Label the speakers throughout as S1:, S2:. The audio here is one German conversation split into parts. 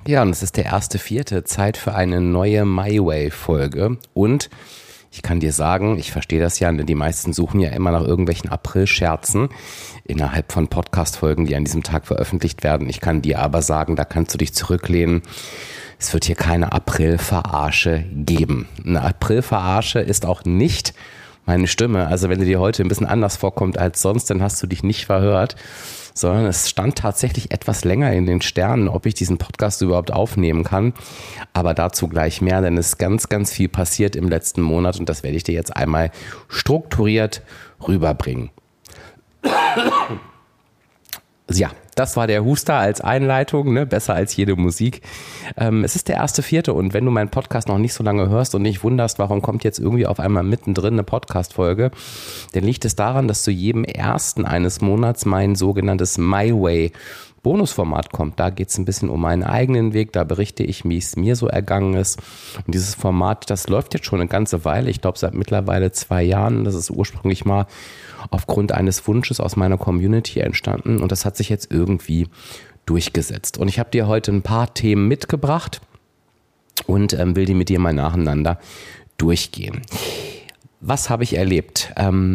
S1: Ja, und es ist der 1.4., Zeit für eine neue MyWay-Folge. Und ich kann dir sagen, ich verstehe das ja, denn die meisten suchen ja immer nach irgendwelchen April-Scherzen innerhalb von Podcast-Folgen, die an diesem Tag veröffentlicht werden. Ich kann dir aber sagen, da kannst du dich zurücklehnen. Es wird hier keine April-Verarsche geben. Eine April-Verarsche ist auch nicht meine Stimme. Also wenn sie dir heute ein bisschen anders vorkommt als sonst, dann hast du dich nicht verhört, sondern es stand tatsächlich etwas länger in den Sternen, ob ich diesen Podcast überhaupt aufnehmen kann. Aber dazu gleich mehr, denn es ist ganz, ganz viel passiert im letzten Monat und das werde ich dir jetzt einmal strukturiert rüberbringen. Ja, das war der Huster als Einleitung, ne? Besser als jede Musik. Es ist der 1.4. und wenn du meinen Podcast noch nicht so lange hörst und nicht wunderst, warum kommt jetzt irgendwie auf einmal mittendrin eine Podcast-Folge, dann liegt es daran, dass zu jedem ersten eines Monats mein sogenanntes MyWay Bonusformat kommt. Da geht es ein bisschen um meinen eigenen Weg, da berichte ich, wie es mir so ergangen ist. Und dieses Format, das läuft jetzt schon eine ganze Weile, ich glaube seit mittlerweile 2 Jahren. Das ist ursprünglich mal aufgrund eines Wunsches aus meiner Community entstanden und das hat sich jetzt irgendwie durchgesetzt. Und ich habe dir heute ein paar Themen mitgebracht und will die mit dir mal nacheinander durchgehen. Was habe ich erlebt?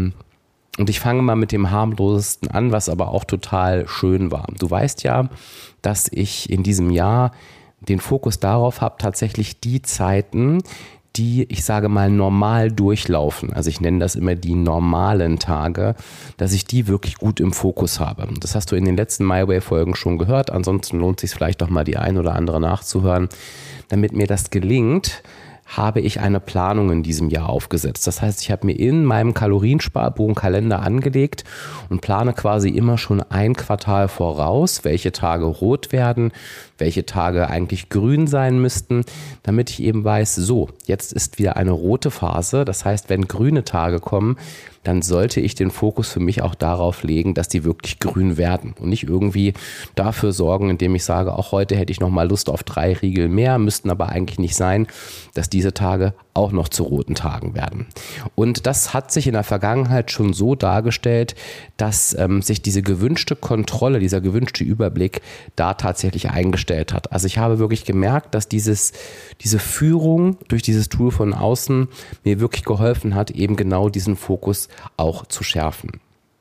S1: Und ich fange mal mit dem harmlosesten an, was aber auch total schön war. Du weißt ja, dass ich in diesem Jahr den Fokus darauf habe, tatsächlich die Zeiten, die, ich sage mal, normal durchlaufen, also ich nenne das immer die normalen Tage, dass ich die wirklich gut im Fokus habe. Das hast du in den letzten MyWay-Folgen schon gehört, ansonsten lohnt es sich vielleicht doch mal die ein oder andere nachzuhören. Damit mir das gelingt, habe ich eine Planung in diesem Jahr aufgesetzt. Das heißt, ich habe mir in meinem Kaloriensparbogenkalender angelegt und plane quasi immer schon ein Quartal voraus, welche Tage rot werden, welche Tage eigentlich grün sein müssten, damit ich eben weiß, so, jetzt ist wieder eine rote Phase. Das heißt, wenn grüne Tage kommen, dann sollte ich den Fokus für mich auch darauf legen, dass die wirklich grün werden und nicht irgendwie dafür sorgen, indem ich sage, auch heute hätte ich noch mal Lust auf 3 Riegel mehr, müssten aber eigentlich nicht sein, dass diese Tage auch noch zu roten Tagen werden. Und das hat sich in der Vergangenheit schon so dargestellt, dass sich diese gewünschte Kontrolle, dieser gewünschte Überblick da tatsächlich eingestellt hat. Also ich habe wirklich gemerkt, dass diese Führung durch dieses Tool von außen mir wirklich geholfen hat, eben genau diesen Fokus auch zu schärfen.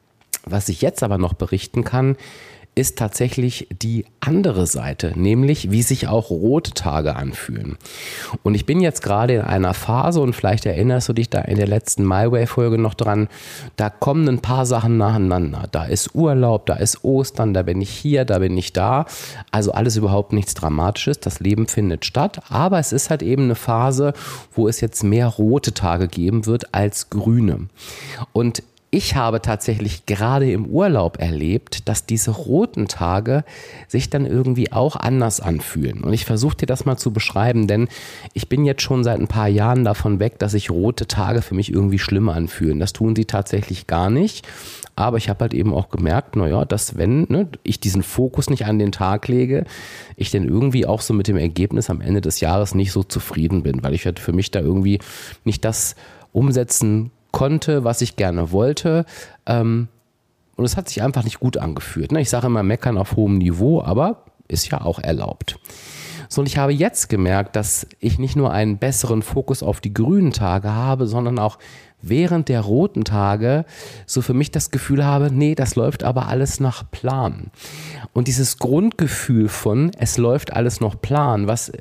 S1: Was ich jetzt aber noch berichten kann, ist tatsächlich die andere Seite, nämlich wie sich auch rote Tage anfühlen. Und ich bin jetzt gerade in einer Phase und vielleicht erinnerst du dich da in der letzten MyWay-Folge noch dran, da kommen ein paar Sachen nacheinander. Da ist Urlaub, da ist Ostern, da bin ich hier, da bin ich da. Also alles überhaupt nichts Dramatisches, das Leben findet statt, aber es ist halt eben eine Phase, wo es jetzt mehr rote Tage geben wird als grüne. Und ich habe tatsächlich gerade im Urlaub erlebt, dass diese roten Tage sich dann irgendwie auch anders anfühlen. Und ich versuche dir das mal zu beschreiben, denn ich bin jetzt schon seit ein paar Jahren davon weg, dass sich rote Tage für mich irgendwie schlimm anfühlen. Das tun sie tatsächlich gar nicht. Aber ich habe halt eben auch gemerkt, naja, dass wenn ich diesen Fokus nicht an den Tag lege, ich dann irgendwie auch so mit dem Ergebnis am Ende des Jahres nicht so zufrieden bin, weil ich halt für mich da irgendwie nicht das umsetzen konnte, was ich gerne wollte, und es hat sich einfach nicht gut angefühlt. Ich sage immer, meckern auf hohem Niveau, aber ist ja auch erlaubt. So, und ich habe jetzt gemerkt, dass ich nicht nur einen besseren Fokus auf die grünen Tage habe, sondern auch während der roten Tage so für mich das Gefühl habe, nee, das läuft aber alles nach Plan. Und dieses Grundgefühl von, es läuft alles nach Plan, was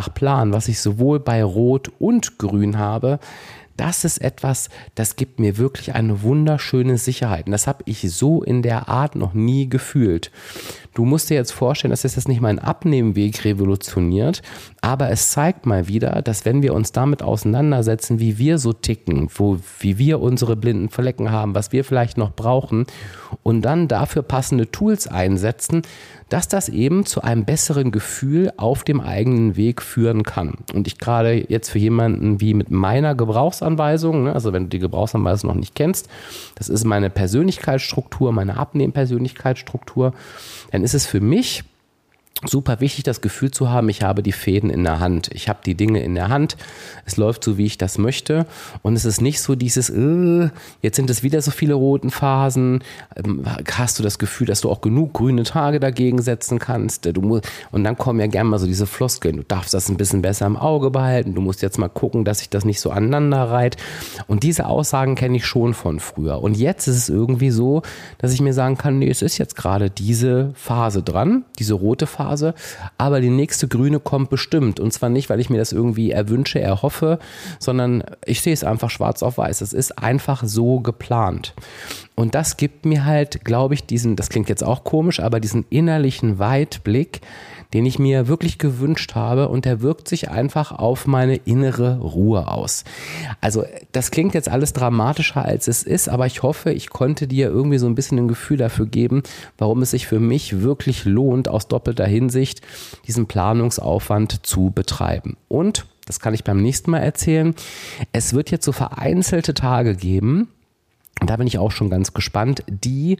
S1: ich sowohl bei Rot und Grün habe, das ist etwas, das gibt mir wirklich eine wunderschöne Sicherheit. Und das habe ich so in der Art noch nie gefühlt. Du musst dir jetzt vorstellen, dass es jetzt nicht meinen Abnehmweg revolutioniert, aber es zeigt mal wieder, dass wenn wir uns damit auseinandersetzen, wie wir so ticken, wie wir unsere blinden Flecken haben, was wir vielleicht noch brauchen und dann dafür passende Tools einsetzen, dass das eben zu einem besseren Gefühl auf dem eigenen Weg führen kann. Und ich gerade jetzt für jemanden wie mit meiner Gebrauchsanweisung, also wenn du die Gebrauchsanweisung noch nicht kennst, das ist meine Persönlichkeitsstruktur, meine Abnehmpersönlichkeitsstruktur, dann ist es für mich super wichtig, das Gefühl zu haben, ich habe die Fäden in der Hand. Ich habe die Dinge in der Hand. Es läuft so, wie ich das möchte. Und es ist nicht so dieses, jetzt sind es wieder so viele roten Phasen. Hast du das Gefühl, dass du auch genug grüne Tage dagegen setzen kannst? Und dann kommen ja gerne mal so diese Floskeln. Du darfst das ein bisschen besser im Auge behalten. Du musst jetzt mal gucken, dass sich das nicht so aneinander reiht. Und diese Aussagen kenne ich schon von früher. Und jetzt ist es irgendwie so, dass ich mir sagen kann, nee, es ist jetzt gerade diese Phase dran, diese rote Phase. Aber die nächste grüne kommt bestimmt. Und zwar nicht, weil ich mir das irgendwie erwünsche, erhoffe, sondern ich sehe es einfach schwarz auf weiß. Es ist einfach so geplant. Und das gibt mir halt, glaube ich, das klingt jetzt auch komisch, aber diesen innerlichen Weitblick, den ich mir wirklich gewünscht habe, und der wirkt sich einfach auf meine innere Ruhe aus. Also das klingt jetzt alles dramatischer, als es ist, aber ich hoffe, ich konnte dir irgendwie so ein bisschen ein Gefühl dafür geben, warum es sich für mich wirklich lohnt, aus doppelter Hinsicht diesen Planungsaufwand zu betreiben. Und, das kann ich beim nächsten Mal erzählen, es wird jetzt so vereinzelte Tage geben, und da bin ich auch schon ganz gespannt, die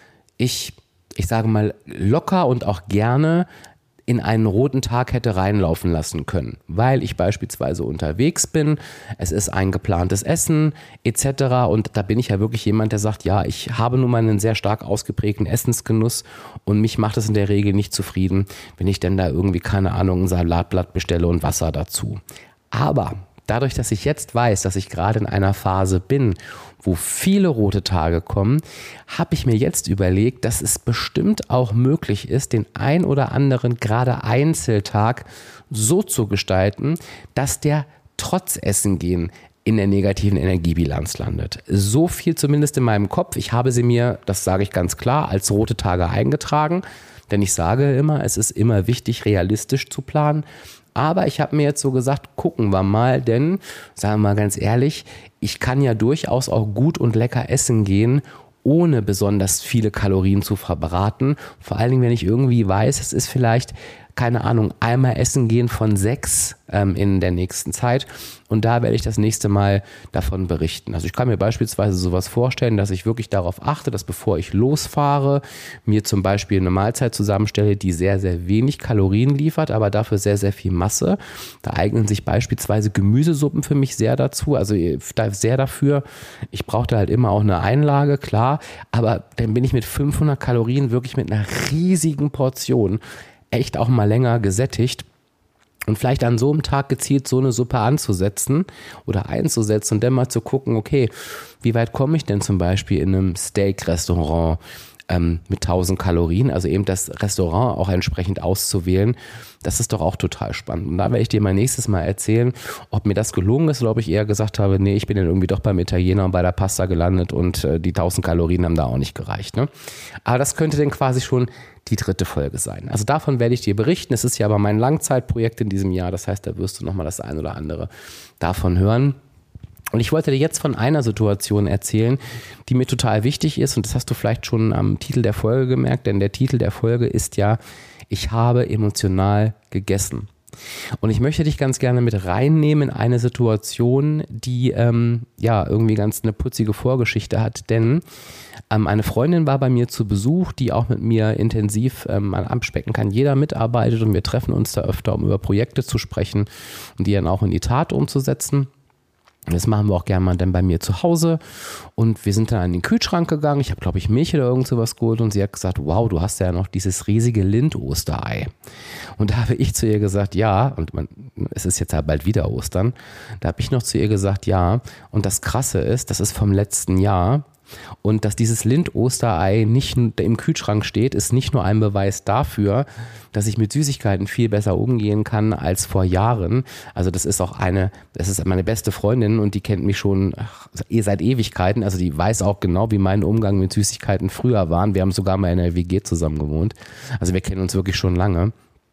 S1: ich sage mal, locker und auch gerne in einen roten Tag hätte reinlaufen lassen können, weil ich beispielsweise unterwegs bin, es ist ein geplantes Essen etc. Und da bin ich ja wirklich jemand, der sagt, ja, ich habe nun mal einen sehr stark ausgeprägten Essensgenuss und mich macht es in der Regel nicht zufrieden, wenn ich denn da irgendwie, keine Ahnung, ein Salatblatt bestelle und Wasser dazu. Aber dadurch, dass ich jetzt weiß, dass ich gerade in einer Phase bin, wo viele rote Tage kommen, habe ich mir jetzt überlegt, dass es bestimmt auch möglich ist, den ein oder anderen gerade Einzeltag so zu gestalten, dass der trotz Essen gehen in der negativen Energiebilanz landet. So viel zumindest in meinem Kopf. Ich habe sie mir, das sage ich ganz klar, als rote Tage eingetragen, denn ich sage immer, es ist immer wichtig, realistisch zu planen. Aber ich habe mir jetzt so gesagt, gucken wir mal, denn, sagen wir mal ganz ehrlich, ich kann ja durchaus auch gut und lecker essen gehen, ohne besonders viele Kalorien zu verbraten. Vor allen Dingen, wenn ich irgendwie weiß, es ist vielleicht, keine Ahnung, einmal essen gehen von 6 in der nächsten Zeit. Und da werde ich das nächste Mal davon berichten. Also ich kann mir beispielsweise sowas vorstellen, dass ich wirklich darauf achte, dass bevor ich losfahre, mir zum Beispiel eine Mahlzeit zusammenstelle, die sehr, sehr wenig Kalorien liefert, aber dafür sehr, sehr viel Masse. Da eignen sich beispielsweise Gemüsesuppen für mich sehr dazu, also sehr dafür. Ich brauchte halt immer auch eine Einlage, klar, aber dann bin ich mit 500 Kalorien wirklich mit einer riesigen Portion echt auch mal länger gesättigt. Und vielleicht an so einem Tag gezielt so eine Suppe anzusetzen oder einzusetzen und dann mal zu gucken, okay, wie weit komme ich denn zum Beispiel in einem Steak-Restaurant mit 1000 Kalorien, also eben das Restaurant auch entsprechend auszuwählen, das ist doch auch total spannend. Und da werde ich dir mal nächstes Mal erzählen, ob mir das gelungen ist oder ob ich eher gesagt habe, nee, ich bin dann irgendwie doch beim Italiener und bei der Pasta gelandet und die 1000 Kalorien haben da auch nicht gereicht. Ne? Aber das könnte dann quasi schon die 3. Folge sein. Also davon werde ich dir berichten. Es ist ja aber mein Langzeitprojekt in diesem Jahr, das heißt, da wirst du nochmal das ein oder andere davon hören. Und ich wollte dir jetzt von einer Situation erzählen, die mir total wichtig ist, und das hast du vielleicht schon am Titel der Folge gemerkt, denn der Titel der Folge ist ja, ich habe emotional gegessen. Und ich möchte dich ganz gerne mit reinnehmen in eine Situation, die irgendwie ganz eine putzige Vorgeschichte hat, denn eine Freundin war bei mir zu Besuch, die auch mit mir intensiv an Abspecken kann jeder mitarbeitet, und wir treffen uns da öfter, um über Projekte zu sprechen und die dann auch in die Tat umzusetzen. Das machen wir auch gerne mal dann bei mir zu Hause, und wir sind dann an den Kühlschrank gegangen. Ich habe, glaube ich, Milch oder irgend sowas geholt, und sie hat gesagt, wow, du hast ja noch dieses riesige Lind-Osterei. Und da habe ich zu ihr gesagt, ja, und es ist jetzt halt bald wieder Ostern, da habe ich noch zu ihr gesagt, ja, und das Krasse ist, das ist vom letzten Jahr. Und dass dieses Lind-Osterei nicht im Kühlschrank steht, ist nicht nur ein Beweis dafür, dass ich mit Süßigkeiten viel besser umgehen kann als vor Jahren. Also das ist meine beste Freundin, und die kennt mich schon seit Ewigkeiten. Also die weiß auch genau, wie mein Umgang mit Süßigkeiten früher war. Wir haben sogar mal in der WG zusammen gewohnt. Also wir kennen uns wirklich schon lange.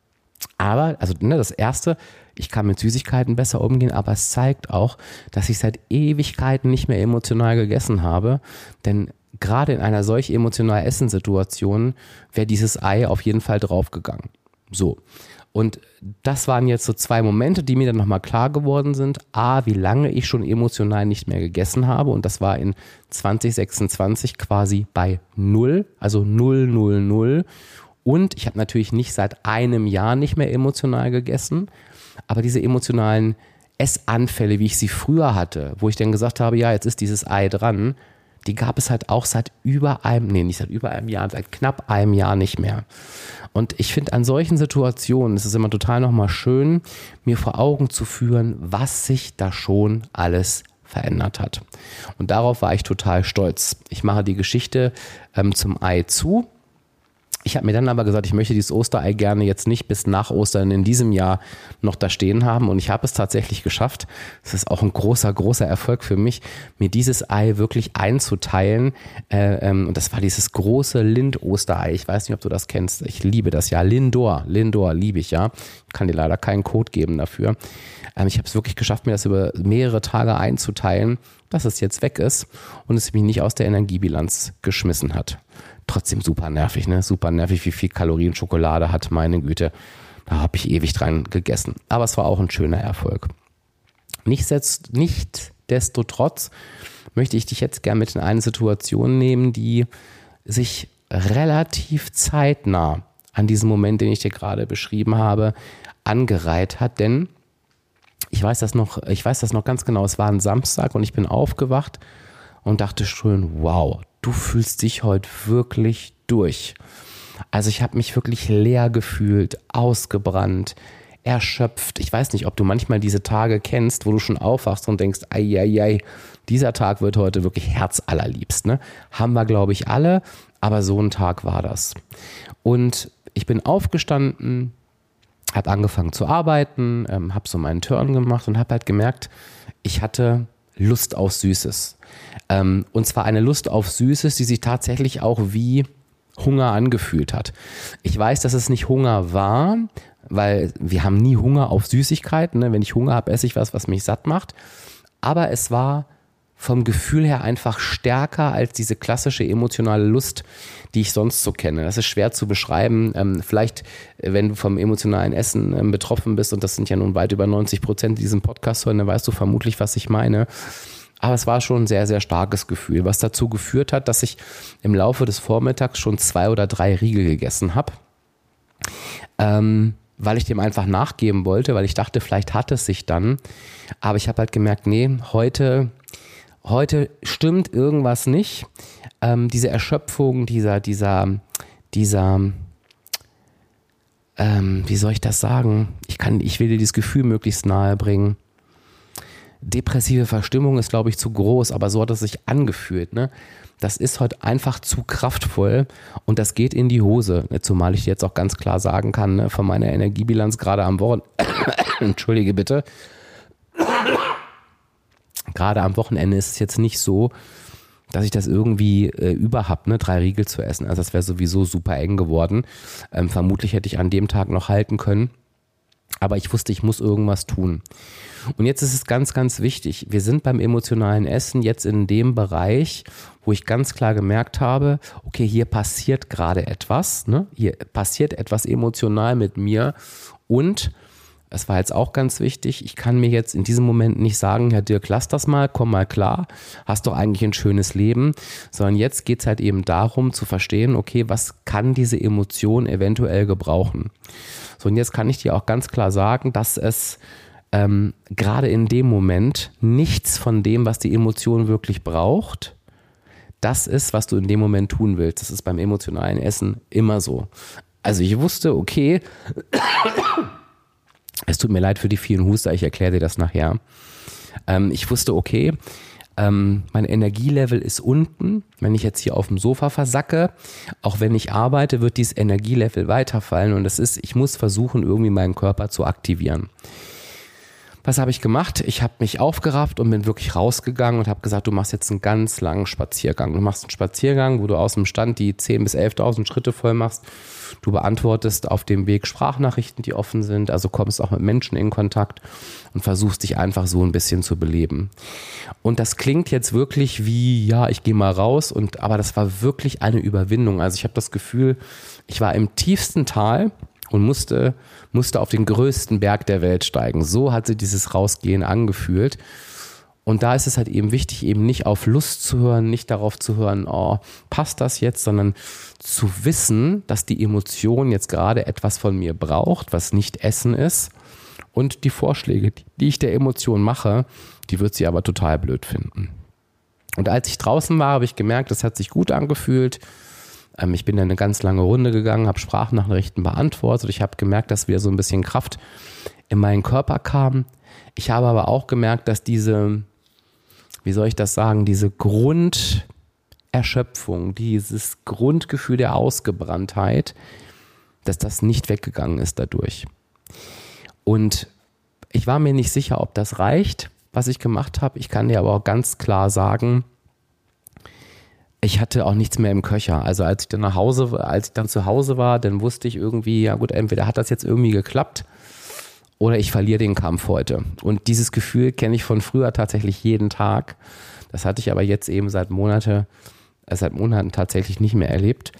S1: Aber, das Erste, ich kann mit Süßigkeiten besser umgehen, aber es zeigt auch, dass ich seit Ewigkeiten nicht mehr emotional gegessen habe, denn gerade in einer solch emotional Essenssituation wäre dieses Ei auf jeden Fall draufgegangen. So. Und das waren jetzt so 2 Momente, die mir dann nochmal klar geworden sind. A, wie lange ich schon emotional nicht mehr gegessen habe, und das war in 2026 quasi bei 0, also 0, 0, 0. Und ich habe natürlich nicht seit einem Jahr nicht mehr emotional gegessen, aber diese emotionalen Essanfälle, wie ich sie früher hatte, wo ich dann gesagt habe, ja, jetzt ist dieses Ei dran, die gab es halt auch seit knapp einem Jahr nicht mehr. Und ich finde, an solchen Situationen ist es immer total nochmal schön, mir vor Augen zu führen, was sich da schon alles verändert hat. Und darauf war ich total stolz. Ich mache die Geschichte zum Ei zu. Ich habe mir dann aber gesagt, ich möchte dieses Osterei gerne jetzt nicht bis nach Ostern in diesem Jahr noch da stehen haben. Und ich habe es tatsächlich geschafft. Das ist auch ein großer, großer Erfolg für mich, mir dieses Ei wirklich einzuteilen. Und das war dieses große Lind-Osterei. Ich weiß nicht, ob du das kennst. Ich liebe das ja. Lindor liebe ich ja. Ich kann dir leider keinen Code geben dafür. Ich habe es wirklich geschafft, mir das über mehrere Tage einzuteilen, dass es jetzt weg ist und es mich nicht aus der Energiebilanz geschmissen hat. Trotzdem super nervig, ne? Super nervig, wie viel Kalorien Schokolade hat, meine Güte. Da habe ich ewig dran gegessen. Aber es war auch ein schöner Erfolg. Nichtsdestotrotz möchte ich dich jetzt gerne mit in eine Situation nehmen, die sich relativ zeitnah an diesem Moment, den ich dir gerade beschrieben habe, angereiht hat. Denn ich weiß das noch ganz genau. Es war ein Samstag und ich bin aufgewacht und dachte schon, wow, du fühlst dich heute wirklich durch. Also ich habe mich wirklich leer gefühlt, ausgebrannt, erschöpft. Ich weiß nicht, ob du manchmal diese Tage kennst, wo du schon aufwachst und denkst, ei, dieser Tag wird heute wirklich herzallerliebst. Ne? Haben wir, glaube ich, alle, aber so ein Tag war das. Und ich bin aufgestanden, habe angefangen zu arbeiten, habe so meinen Turn gemacht und habe halt gemerkt, ich hatte Lust auf Süßes. Und zwar eine Lust auf Süßes, die sich tatsächlich auch wie Hunger angefühlt hat. Ich weiß, dass es nicht Hunger war, weil wir haben nie Hunger auf Süßigkeiten. Ne? Wenn ich Hunger habe, esse ich was mich satt macht. Aber es war vom Gefühl her einfach stärker als diese klassische emotionale Lust, die ich sonst so kenne. Das ist schwer zu beschreiben. Vielleicht, wenn du vom emotionalen Essen betroffen bist, und das sind ja nun weit über 90% diesem Podcast hören, dann weißt du vermutlich, was ich meine. Aber es war schon ein sehr, sehr starkes Gefühl, was dazu geführt hat, dass ich im Laufe des Vormittags schon 2 oder 3 Riegel gegessen habe, weil ich dem einfach nachgeben wollte, weil ich dachte, vielleicht hat es sich dann. Aber ich habe halt gemerkt, nee, heute stimmt irgendwas nicht. Diese Erschöpfung, dieser, wie soll ich das sagen? Ich will dir dieses Gefühl möglichst nahe bringen. Depressive Verstimmung ist, glaube ich, zu groß, aber so hat es sich angefühlt. Ne? Das ist heute einfach zu kraftvoll und das geht in die Hose. Zumal ich dir jetzt auch ganz klar sagen kann, ne, von meiner Energiebilanz gerade am Wochenende, entschuldige bitte, gerade am Wochenende ist es jetzt nicht so, dass ich das irgendwie über habe, ne, 3 Riegel zu essen. Also das wäre sowieso super eng geworden. Vermutlich hätte ich an dem Tag noch halten können. Aber ich wusste, ich muss irgendwas tun. Und jetzt ist es ganz, ganz wichtig. Wir sind beim emotionalen Essen jetzt in dem Bereich, wo ich ganz klar gemerkt habe, okay, hier passiert gerade etwas, ne? Hier passiert etwas emotional mit mir. Und es war jetzt auch ganz wichtig, ich kann mir jetzt in diesem Moment nicht sagen, Herr Dirk, lass das mal, komm mal klar, hast doch eigentlich ein schönes Leben, sondern jetzt geht es halt eben darum zu verstehen, okay, was kann diese Emotion eventuell gebrauchen? So, und jetzt kann ich dir auch ganz klar sagen, dass es gerade in dem Moment nichts von dem, was die Emotion wirklich braucht, das ist, was du in dem Moment tun willst. Das ist beim emotionalen Essen immer so. Also ich wusste, okay, es tut mir leid für die vielen Huster, ich erkläre dir das nachher. Ich wusste, okay, mein Energielevel ist unten. Wenn ich jetzt hier auf dem Sofa versacke, auch wenn ich arbeite, wird dieses Energielevel weiterfallen und das ist, ich muss versuchen, irgendwie meinen Körper zu aktivieren. Was habe ich gemacht? Ich habe mich aufgerafft und bin wirklich rausgegangen und habe gesagt, du machst jetzt einen ganz langen Spaziergang. Du machst einen Spaziergang, wo du aus dem Stand die 10.000 bis 11.000 Schritte voll machst. Du beantwortest auf dem Weg Sprachnachrichten, die offen sind, also kommst auch mit Menschen in Kontakt und versuchst dich einfach so ein bisschen zu beleben. Und das klingt jetzt wirklich wie, ja, ich gehe mal raus, aber das war wirklich eine Überwindung. Also ich habe das Gefühl, ich war im tiefsten Tal und musste auf den größten Berg der Welt steigen. So hat sich dieses Rausgehen angefühlt. Und da ist es halt eben wichtig, eben nicht auf Lust zu hören, nicht darauf zu hören, oh, passt das jetzt, sondern zu wissen, dass die Emotion jetzt gerade etwas von mir braucht, was nicht Essen ist. Und die Vorschläge, die ich der Emotion mache, die wird sie aber total blöd finden. Und als ich draußen war, habe ich gemerkt, das hat sich gut angefühlt. Ich bin dann eine ganz lange Runde gegangen, habe Sprachnachrichten beantwortet. Ich habe gemerkt, dass wieder so ein bisschen Kraft in meinen Körper kam. Ich habe aber auch gemerkt, dass diese, wie soll ich das sagen, diese Grunderschöpfung, dieses Grundgefühl der Ausgebranntheit, dass das nicht weggegangen ist dadurch. Und ich war mir nicht sicher, ob das reicht, was ich gemacht habe. Ich kann dir aber auch ganz klar sagen, ich hatte auch nichts mehr im Köcher. Also als ich dann zu Hause war, dann wusste ich irgendwie, ja gut, entweder hat das jetzt irgendwie geklappt oder ich verliere den Kampf heute. Und dieses Gefühl kenne ich von früher tatsächlich jeden Tag. Das hatte ich aber jetzt eben seit Monaten tatsächlich nicht mehr erlebt.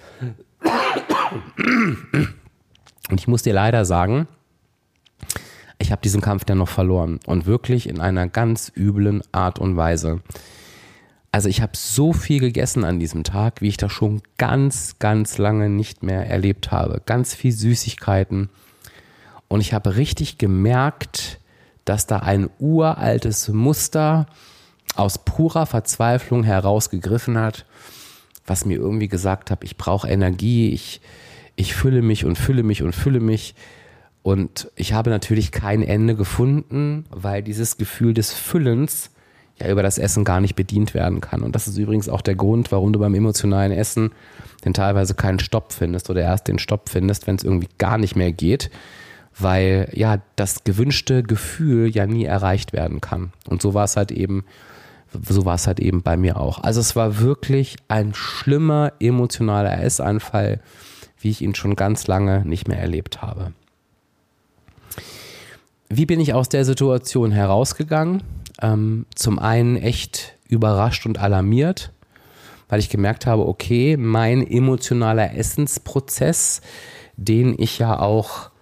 S1: Und ich muss dir leider sagen, ich habe diesen Kampf dann noch verloren und wirklich in einer ganz üblen Art und Weise. Also ich habe so viel gegessen an diesem Tag, wie ich das schon ganz, ganz lange nicht mehr erlebt habe. Ganz viel Süßigkeiten. Und ich habe richtig gemerkt, dass da ein uraltes Muster aus purer Verzweiflung herausgegriffen hat, was mir irgendwie gesagt hat, ich brauche Energie, ich fülle mich und fülle mich und fülle mich. Und ich habe natürlich kein Ende gefunden, weil dieses Gefühl des Füllens ja über das Essen gar nicht bedient werden kann. Und das ist übrigens auch der Grund, warum du beim emotionalen Essen denn teilweise keinen Stopp findest oder erst den Stopp findest, wenn es irgendwie gar nicht mehr geht, weil ja das gewünschte Gefühl ja nie erreicht werden kann. Und so war es halt eben bei mir auch. Also es war wirklich ein schlimmer emotionaler Essanfall, wie ich ihn schon ganz lange nicht mehr erlebt habe. Wie bin ich aus der Situation herausgegangen? Zum einen echt überrascht und alarmiert, weil ich gemerkt habe, okay, mein emotionaler Essensprozess, den ich ja auch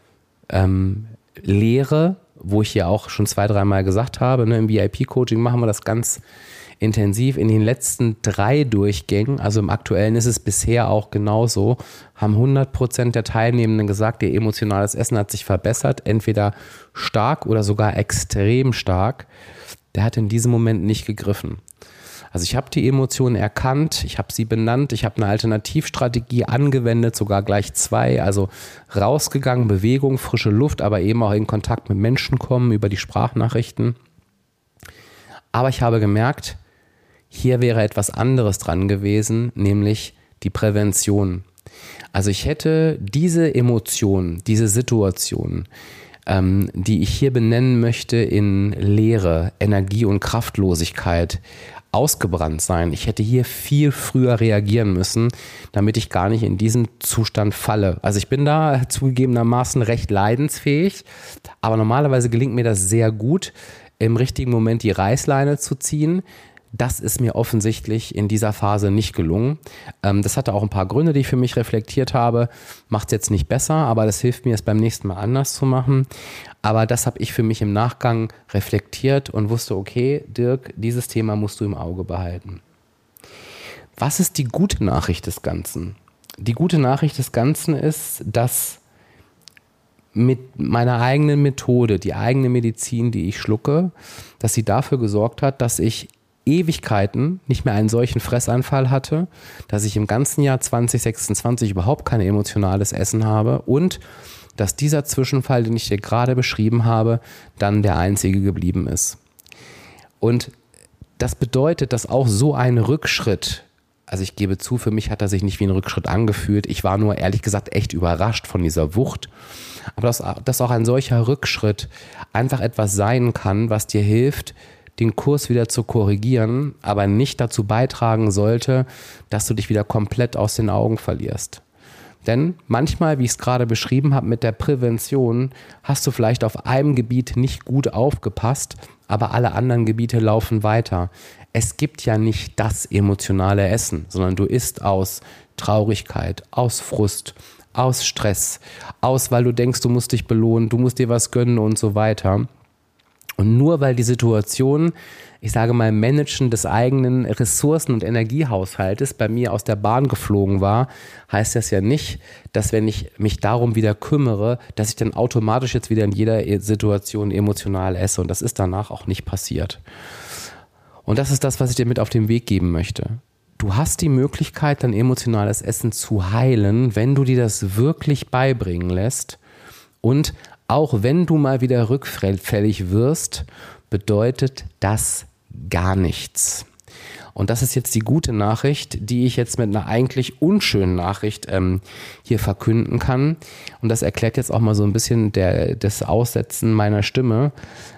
S1: lehre, wo ich ja auch schon 2-3 Mal gesagt habe, ne, im VIP-Coaching machen wir das ganz intensiv. In den letzten 3 Durchgängen, also im aktuellen ist es bisher auch genauso, haben 100% der Teilnehmenden gesagt, ihr emotionales Essen hat sich verbessert, entweder stark oder sogar extrem stark. Der hat in diesem Moment nicht gegriffen. Also ich habe die Emotionen erkannt, ich habe sie benannt, ich habe eine Alternativstrategie angewendet, sogar gleich 2, also rausgegangen, Bewegung, frische Luft, aber eben auch in Kontakt mit Menschen kommen über die Sprachnachrichten. Aber ich habe gemerkt, hier wäre etwas anderes dran gewesen, nämlich die Prävention. Also ich hätte diese Emotion, diese Situation, die ich hier benennen möchte in Leere, Energie und Kraftlosigkeit, ausgebrannt sein. Ich hätte hier viel früher reagieren müssen, damit ich gar nicht in diesen Zustand falle. Also ich bin da zugegebenermaßen recht leidensfähig, aber normalerweise gelingt mir das sehr gut, im richtigen Moment die Reißleine zu ziehen. Das ist mir offensichtlich in dieser Phase nicht gelungen. Das hatte auch ein paar Gründe, die ich für mich reflektiert habe. Macht es jetzt nicht besser, aber das hilft mir, es beim nächsten Mal anders zu machen. Aber das habe ich für mich im Nachgang reflektiert und wusste, okay, Dirk, dieses Thema musst du im Auge behalten. Was ist die gute Nachricht des Ganzen? Die gute Nachricht des Ganzen ist, dass mit meiner eigenen Methode, die eigene Medizin, die ich schlucke, dass sie dafür gesorgt hat, dass ich Ewigkeiten nicht mehr einen solchen Fressanfall hatte, dass ich im ganzen Jahr 2026 überhaupt kein emotionales Essen habe und dass dieser Zwischenfall, den ich dir gerade beschrieben habe, dann der einzige geblieben ist. Und das bedeutet, dass auch so ein Rückschritt, also ich gebe zu, für mich hat er sich nicht wie ein Rückschritt angefühlt. Ich war nur ehrlich gesagt echt überrascht von dieser Wucht. Aber dass auch ein solcher Rückschritt einfach etwas sein kann, was dir hilft, den Kurs wieder zu korrigieren, aber nicht dazu beitragen sollte, dass du dich wieder komplett aus den Augen verlierst. Denn manchmal, wie ich es gerade beschrieben habe mit der Prävention, hast du vielleicht auf einem Gebiet nicht gut aufgepasst, aber alle anderen Gebiete laufen weiter. Es gibt ja nicht das emotionale Essen, sondern du isst aus Traurigkeit, aus Frust, aus Stress, aus, weil du denkst, du musst dich belohnen, du musst dir was gönnen und so weiter. Und nur weil die Situation, ich sage mal, Managen des eigenen Ressourcen- und Energiehaushaltes bei mir aus der Bahn geflogen war, heißt das ja nicht, dass wenn ich mich darum wieder kümmere, dass ich dann automatisch jetzt wieder in jeder Situation emotional esse. Und das ist danach auch nicht passiert. Und das ist das, was ich dir mit auf den Weg geben möchte. Du hast die Möglichkeit, dein emotionales Essen zu heilen, wenn du dir das wirklich beibringen lässt. Und auch wenn du mal wieder rückfällig wirst, bedeutet das gar nichts. Und das ist jetzt die gute Nachricht, die ich jetzt mit einer eigentlich unschönen Nachricht hier verkünden kann. Und das erklärt jetzt auch mal so ein bisschen das Aussetzen meiner Stimme.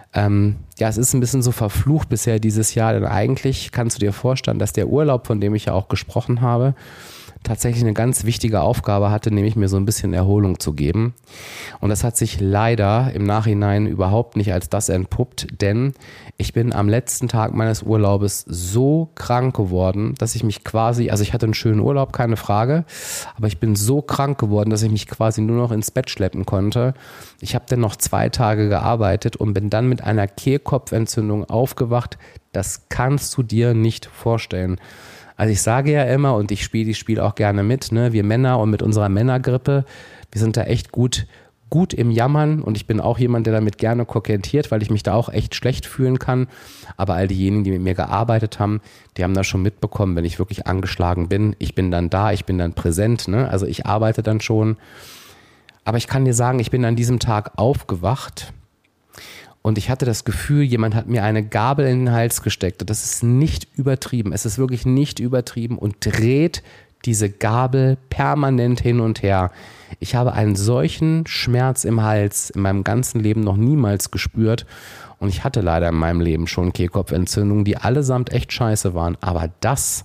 S1: Ja, es ist ein bisschen so verflucht bisher dieses Jahr, denn eigentlich kannst du dir vorstellen, dass der Urlaub, von dem ich ja auch gesprochen habe, tatsächlich eine ganz wichtige Aufgabe hatte, nämlich mir so ein bisschen Erholung zu geben. Und das hat sich leider im Nachhinein überhaupt nicht als das entpuppt, denn ich bin am letzten Tag meines Urlaubes so krank geworden, dass ich mich quasi, also ich hatte einen schönen Urlaub, keine Frage, aber ich bin so krank geworden, dass ich mich quasi nur noch ins Bett schleppen konnte. Ich habe dann noch 2 Tage gearbeitet und bin dann mit einer Kehlkopfentzündung aufgewacht. Das kannst du dir nicht vorstellen. Also ich sage ja immer, und ich spiele auch gerne mit, ne, wir Männer und mit unserer Männergrippe, wir sind da echt gut im Jammern und ich bin auch jemand, der damit gerne kokettiert, weil ich mich da auch echt schlecht fühlen kann. Aber all diejenigen, die mit mir gearbeitet haben, die haben das schon mitbekommen, wenn ich wirklich angeschlagen bin. Ich bin dann da, ich bin dann präsent, ne? Also ich arbeite dann schon. Aber ich kann dir sagen, ich bin an diesem Tag aufgewacht und ich hatte das Gefühl, jemand hat mir eine Gabel in den Hals gesteckt. Und das ist nicht übertrieben. Es ist wirklich nicht übertrieben und dreht diese Gabel permanent hin und her. Ich habe einen solchen Schmerz im Hals in meinem ganzen Leben noch niemals gespürt. Und ich hatte leider in meinem Leben schon Kehlkopfentzündungen, die allesamt echt scheiße waren. Aber das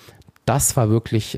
S1: war wirklich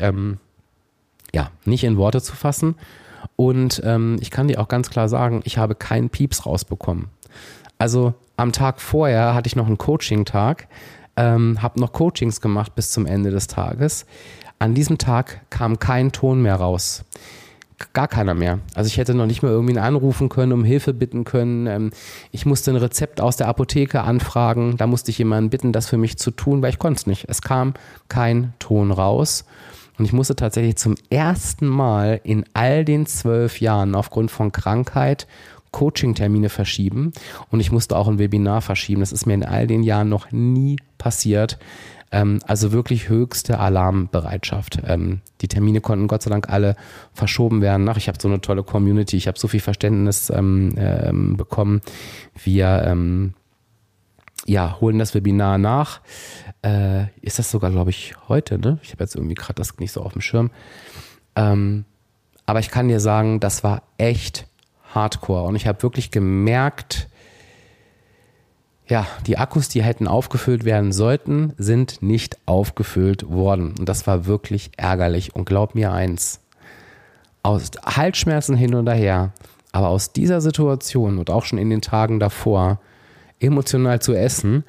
S1: nicht in Worte zu fassen. Und ich kann dir auch ganz klar sagen, ich habe keinen Pieps rausbekommen. Also am Tag vorher hatte ich noch einen Coaching-Tag, habe noch Coachings gemacht bis zum Ende des Tages. An diesem Tag kam kein Ton mehr raus. Gar keiner mehr. Also ich hätte noch nicht mal irgendwie anrufen können, um Hilfe bitten können. Ich musste ein Rezept aus der Apotheke anfragen. Da musste ich jemanden bitten, das für mich zu tun, weil ich konnte es nicht. Es kam kein Ton raus. Und ich musste tatsächlich zum ersten Mal in all den 12 Jahren aufgrund von Krankheit Coaching-Termine verschieben. Und ich musste auch ein Webinar verschieben. Das ist mir in all den Jahren noch nie passiert. Also wirklich höchste Alarmbereitschaft. Die Termine konnten Gott sei Dank alle verschoben werden. Ich habe so eine tolle Community, ich habe so viel Verständnis bekommen. Wir holen das Webinar nach. Ist das sogar, glaube ich, heute, ne? Ich habe jetzt irgendwie gerade das nicht so auf dem Schirm. Aber ich kann dir sagen, das war echt hardcore. Und ich habe wirklich gemerkt, ja, die Akkus, die hätten aufgefüllt werden sollten, sind nicht aufgefüllt worden. Und das war wirklich ärgerlich. Und glaub mir eins, aus Halsschmerzen hin und her, aber aus dieser Situation und auch schon in den Tagen davor, emotional zu essen,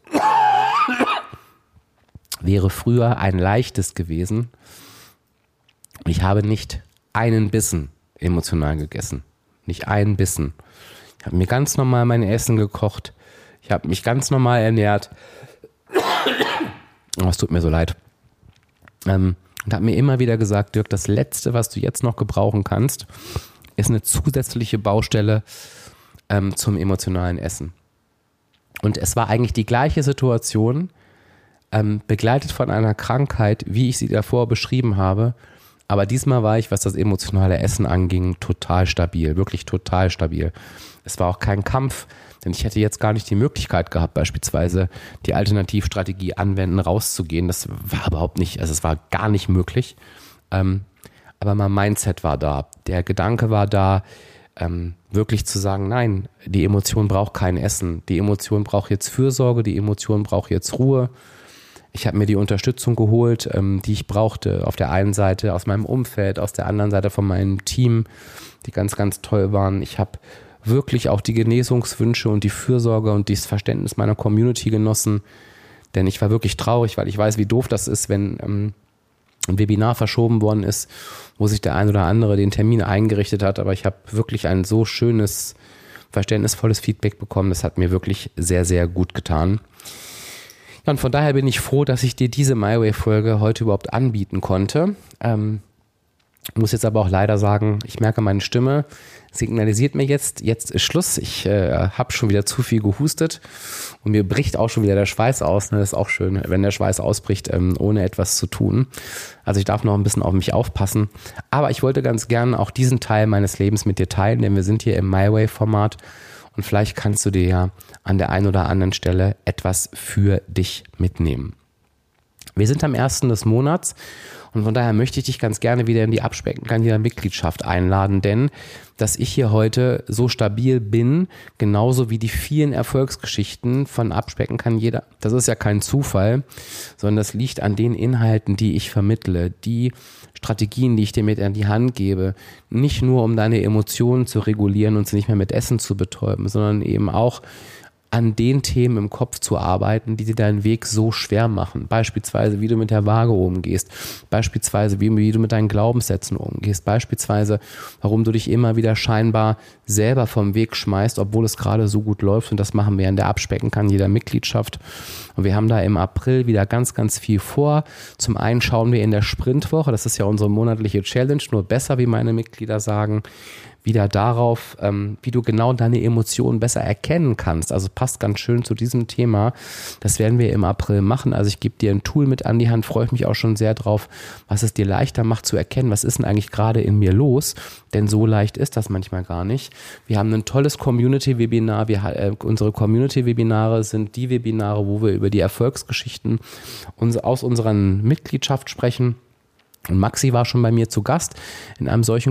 S1: wäre früher ein leichtes gewesen. Und ich habe nicht einen Bissen emotional gegessen. Nicht einen Bissen. Ich habe mir ganz normal mein Essen gekocht. Ich habe mich ganz normal ernährt. Oh, es tut mir so leid. Und habe mir immer wieder gesagt, Dirk, das Letzte, was du jetzt noch gebrauchen kannst, ist eine zusätzliche Baustelle zum emotionalen Essen. Und es war eigentlich die gleiche Situation, begleitet von einer Krankheit, wie ich sie davor beschrieben habe. Aber diesmal war ich, was das emotionale Essen anging, total stabil, wirklich total stabil. Es war auch kein Kampf, denn ich hätte jetzt gar nicht die Möglichkeit gehabt, beispielsweise die Alternativstrategie anwenden, rauszugehen. Das war überhaupt nicht, also es war gar nicht möglich. Aber mein Mindset war da, der Gedanke war da, wirklich zu sagen, nein, die Emotion braucht kein Essen, die Emotion braucht jetzt Fürsorge, die Emotion braucht jetzt Ruhe. Ich habe mir die Unterstützung geholt, die ich brauchte, auf der einen Seite aus meinem Umfeld, aus der anderen Seite von meinem Team, die ganz, ganz toll waren. Ich habe wirklich auch die Genesungswünsche und die Fürsorge und das Verständnis meiner Community genossen, denn ich war wirklich traurig, weil ich weiß, wie doof das ist, wenn ein Webinar verschoben worden ist, wo sich der ein oder andere den Termin eingerichtet hat, aber ich habe wirklich ein so schönes verständnisvolles Feedback bekommen. Das hat mir wirklich sehr, sehr gut getan. Ja, und von daher bin ich froh, dass ich dir diese MyWay-Folge heute überhaupt anbieten konnte. Muss jetzt aber auch leider sagen, ich merke, meine Stimme signalisiert mir jetzt ist Schluss. Ich habe schon wieder zu viel gehustet und mir bricht auch schon wieder der Schweiß aus. Das ist auch schön, wenn der Schweiß ausbricht, ohne etwas zu tun. Also ich darf noch ein bisschen auf mich aufpassen. Aber ich wollte ganz gern auch diesen Teil meines Lebens mit dir teilen, denn wir sind hier im MyWay-Format und vielleicht kannst du dir ja an der einen oder anderen Stelle etwas für dich mitnehmen. Wir sind am 1. des Monats und von daher möchte ich dich ganz gerne wieder in die Abspecken kann jeder Mitgliedschaft einladen, denn dass ich hier heute so stabil bin, genauso wie die vielen Erfolgsgeschichten von Abspecken kann jeder, das ist ja kein Zufall, sondern das liegt an den Inhalten, die ich vermittle, die Strategien, die ich dir mit an die Hand gebe, nicht nur um deine Emotionen zu regulieren und sie nicht mehr mit Essen zu betäuben, sondern eben auch an den Themen im Kopf zu arbeiten, die dir deinen Weg so schwer machen. Beispielsweise, wie du mit der Waage umgehst. Beispielsweise, wie du mit deinen Glaubenssätzen umgehst. Beispielsweise, warum du dich immer wieder scheinbar selber vom Weg schmeißt, obwohl es gerade so gut läuft. Und das machen wir in der Abspecken kann jeder Mitgliedschaft. Und wir haben da im April wieder ganz, ganz viel vor. Zum einen schauen wir in der Sprintwoche, das ist ja unsere monatliche Challenge, nur besser, wie meine Mitglieder sagen, wieder darauf, wie du genau deine Emotionen besser erkennen kannst. Also passt ganz schön zu diesem Thema. Das werden wir im April machen. Also ich gebe dir ein Tool mit an die Hand, freue ich mich auch schon sehr drauf, was es dir leichter macht zu erkennen, was ist denn eigentlich gerade in mir los, denn so leicht ist das manchmal gar nicht. Wir haben ein tolles Community-Webinar. Unsere Community-Webinare sind die Webinare, wo wir über die Erfolgsgeschichten aus unserer Mitgliedschaft sprechen. Und Maxi war schon bei mir zu Gast in einem solchen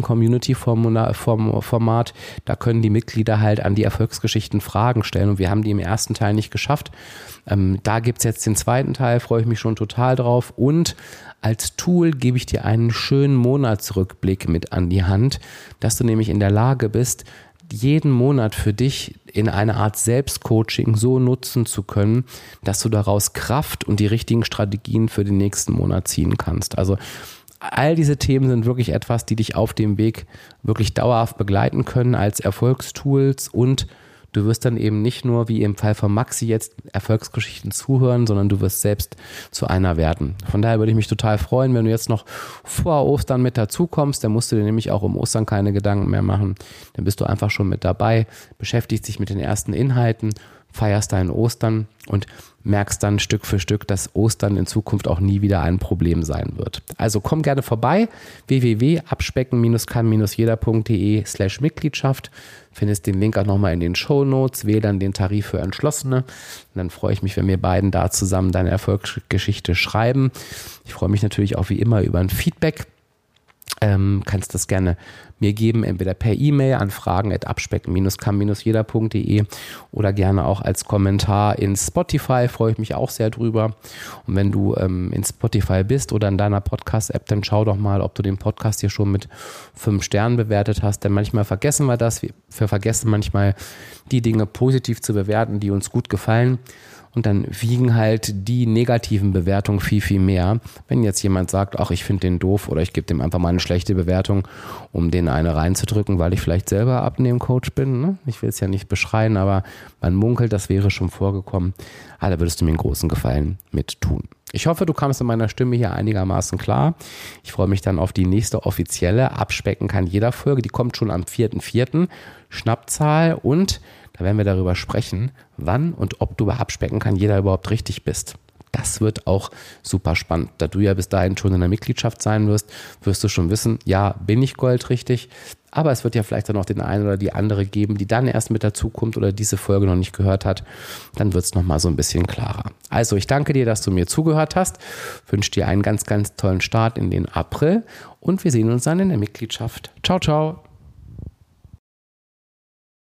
S1: Community-Format. Da können die Mitglieder halt an die Erfolgsgeschichten Fragen stellen und wir haben die im ersten Teil nicht geschafft. Da gibt es jetzt den zweiten Teil, freue ich mich schon total drauf. Und als Tool gebe ich dir einen schönen Monatsrückblick mit an die Hand, dass du nämlich in der Lage bist, jeden Monat für dich in eine Art Selbstcoaching so nutzen zu können, dass du daraus Kraft und die richtigen Strategien für den nächsten Monat ziehen kannst. Also all diese Themen sind wirklich etwas, die dich auf dem Weg wirklich dauerhaft begleiten können als Erfolgstools und du wirst dann eben nicht nur, wie im Fall von Maxi jetzt, Erfolgsgeschichten zuhören, sondern du wirst selbst zu einer werden. Von daher würde ich mich total freuen, wenn du jetzt noch vor Ostern mit dazu kommst. Dann musst du dir nämlich auch um Ostern keine Gedanken mehr machen. Dann bist du einfach schon mit dabei, beschäftigst dich mit den ersten Inhalten, feierst deinen Ostern und merkst dann Stück für Stück, dass Ostern in Zukunft auch nie wieder ein Problem sein wird. Also komm gerne vorbei, www.abspecken-kann-jeder.de/Mitgliedschaft. Findest den Link auch nochmal in den Shownotes, wähle dann den Tarif für Entschlossene. Und dann freue ich mich, wenn wir beiden da zusammen deine Erfolgsgeschichte schreiben. Ich freue mich natürlich auch wie immer über ein Feedback. Kannst das gerne mir geben, entweder per E-Mail an fragen@abspecken-kann-jeder.de oder gerne auch als Kommentar in Spotify, freue ich mich auch sehr drüber. Und wenn du in Spotify bist oder in deiner Podcast-App, dann schau doch mal, ob du den Podcast hier schon mit 5 Sternen bewertet hast, denn manchmal vergessen wir das, wir vergessen manchmal die Dinge positiv zu bewerten, die uns gut gefallen. Und dann wiegen halt die negativen Bewertungen viel, viel mehr. Wenn jetzt jemand sagt, ach, ich finde den doof oder ich gebe dem einfach mal eine schlechte Bewertung, um den eine reinzudrücken, weil ich vielleicht selber Abnehmcoach bin. Ne? Ich will es ja nicht beschreien, aber man munkelt, das wäre schon vorgekommen. Da würdest du mir einen großen Gefallen mit tun. Ich hoffe, du kamst in meiner Stimme hier einigermaßen klar. Ich freue mich dann auf die nächste offizielle Abspecken kann jeder Folge. Die kommt schon am 4.4. Schnappzahl und da werden wir darüber sprechen, wann und ob du bei Abspecken kann jeder überhaupt richtig bist. Das wird auch super spannend. Da du ja bis dahin schon in der Mitgliedschaft sein wirst, wirst du schon wissen, ja, bin ich goldrichtig. Aber es wird ja vielleicht dann noch den einen oder die andere geben, die dann erst mit dazukommt oder diese Folge noch nicht gehört hat. Dann wird es nochmal so ein bisschen klarer. Also ich danke dir, dass du mir zugehört hast. Wünsche dir einen ganz, ganz tollen Start in den April und wir sehen uns dann in der Mitgliedschaft. Ciao, ciao.